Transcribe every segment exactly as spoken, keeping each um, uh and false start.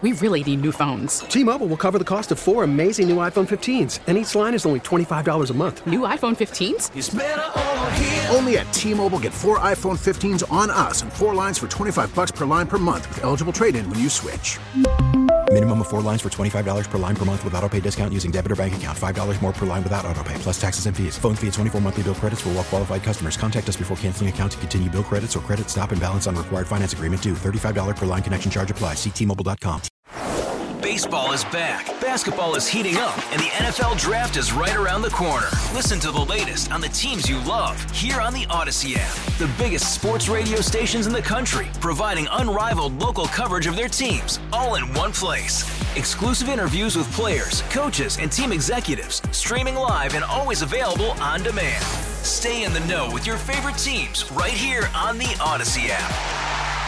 We really need new phones. T-Mobile will cover the cost of four amazing new iPhone fifteens, and each line is only twenty-five dollars a month. New iPhone fifteens? It's better over here. Only at T-Mobile, get four iPhone fifteens on us and four lines for twenty-five dollars per line per month with eligible trade-in when you switch. Minimum of four lines for twenty-five dollars per line per month with autopay discount using debit or bank account. five dollars more per line without autopay, plus taxes and fees. Phone fee at twenty-four monthly bill credits for well-qualified customers. Contact us before canceling account to continue bill credits or credit stop and balance on required finance agreement due. thirty-five dollars per line connection charge applies. See T Mobile dot com. Baseball is back, basketball is heating up, and the N F L Draft is right around the corner. Listen to the latest on the teams you love here on the Odyssey app. The biggest sports radio stations in the country, providing unrivaled local coverage of their teams, all in one place. Exclusive interviews with players, coaches, and team executives, streaming live and always available on demand. Stay in the know with your favorite teams right here on the Odyssey app.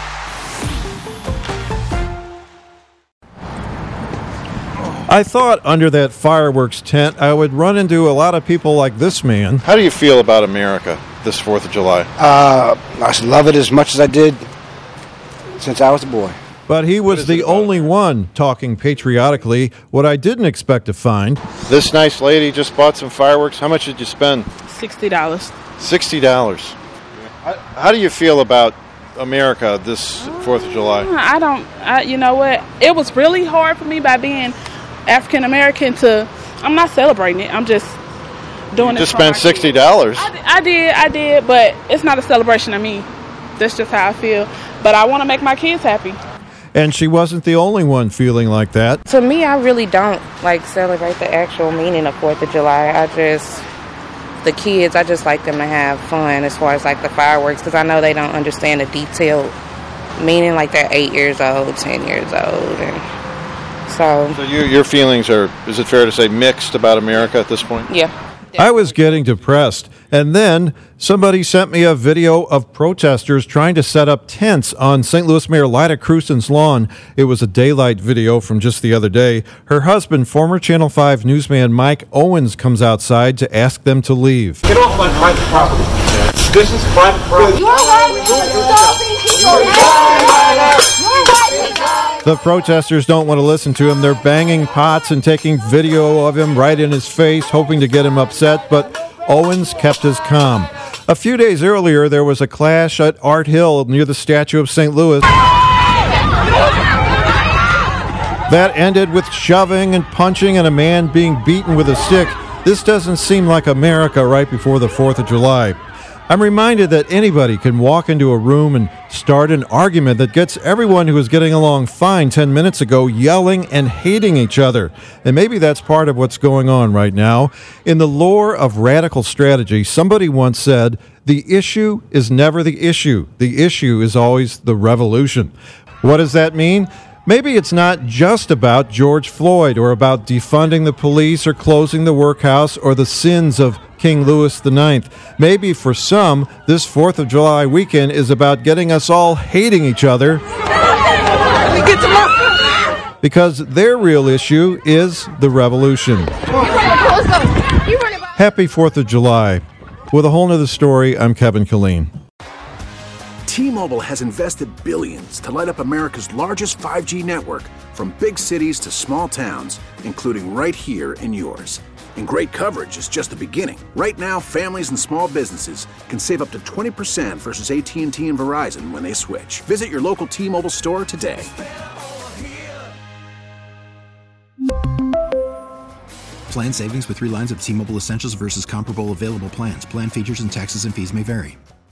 I thought under that fireworks tent I would run into a lot of people like this man. How do you feel about America this fourth of July? Uh, I love it as much as I did since I was a boy. But he was the only one talking patriotically, what I didn't expect to find. This nice lady just bought some fireworks. How much did you spend? sixty dollars. sixty dollars. How, how do you feel about America this fourth of July? I don't, I, you know what? It was really hard for me by being African American to, I'm not celebrating it. I'm just doing you it. Just spent sixty dollars. I, I did, I did, but it's not a celebration of me. That's just how I feel. But I want to make my kids happy. And she wasn't the only one feeling like that. To me, I really don't like celebrate the actual meaning of fourth of July. I just, the kids, I just like them to have fun as far as like the fireworks, because I know they don't understand the detailed meaning. Like they're eight years old, ten years old, and so. So you, your feelings are, is it fair to say, mixed about America at this point? Yeah. I was getting depressed, and then somebody sent me a video of protesters trying to set up tents on Saint Louis Mayor Lyda Krewson's lawn. It was a daylight video from just the other day. Her husband, former Channel five newsman Mike Owens, comes outside to ask them to leave. Get off my private property. This is private property. You're right, you're right. The protesters don't want to listen to him. They're banging pots and taking video of him right in his face, hoping to get him upset, but Owens kept his calm. A few days earlier, there was a clash at Art Hill near the statue of Saint Louis. That ended with shoving and punching and a man being beaten with a stick. This doesn't seem like America right before the fourth of July. I'm reminded that anybody can walk into a room and start an argument that gets everyone who was getting along fine ten minutes ago yelling and hating each other. And maybe that's part of what's going on right now. In the lore of radical strategy, somebody once said, the issue is never the issue. The issue is always the revolution. What does that mean? Maybe it's not just about George Floyd or about defunding the police or closing the workhouse or the sins of King Louis the Ninth. Maybe for some, this fourth of July weekend is about getting us all hating each other because their real issue is the revolution. Happy fourth of July. With a whole nother story, I'm Kevin Killeen. T-Mobile has invested billions to light up America's largest five G network, from big cities to small towns, including right here in yours. And great coverage is just the beginning. Right now, families and small businesses can save up to twenty percent versus A T and T and Verizon when they switch. Visit your local T-Mobile store today. Plan savings with three lines of T-Mobile Essentials versus comparable available plans. Plan features and taxes and fees may vary.